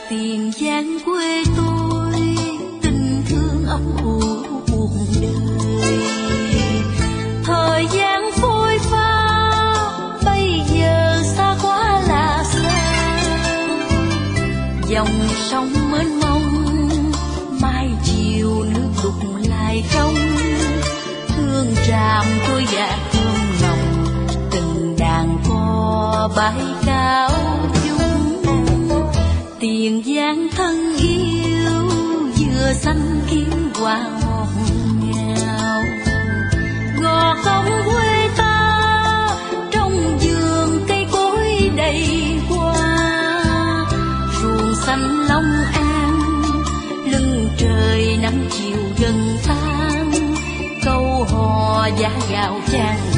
Tiền Giang quê tôi, tình thương ấp ủ cuộc đời. Thời gian phôi pha, bây giờ xa quá là xa. Dòng sông mênh mông, mai chiều nước đục lại trong. Thương tràm tôi dạ thương lòng, từng đàn co bãi cao chung. Tiền Giang thân yêu, vừa xanh kiếm hoa ngọt ngào. Gò công quê ta, trong vườn cây cối đầy hoa. Ruộng xanh Long An, lưng trời nắng chiều gần tan. Câu hò giá gạo chan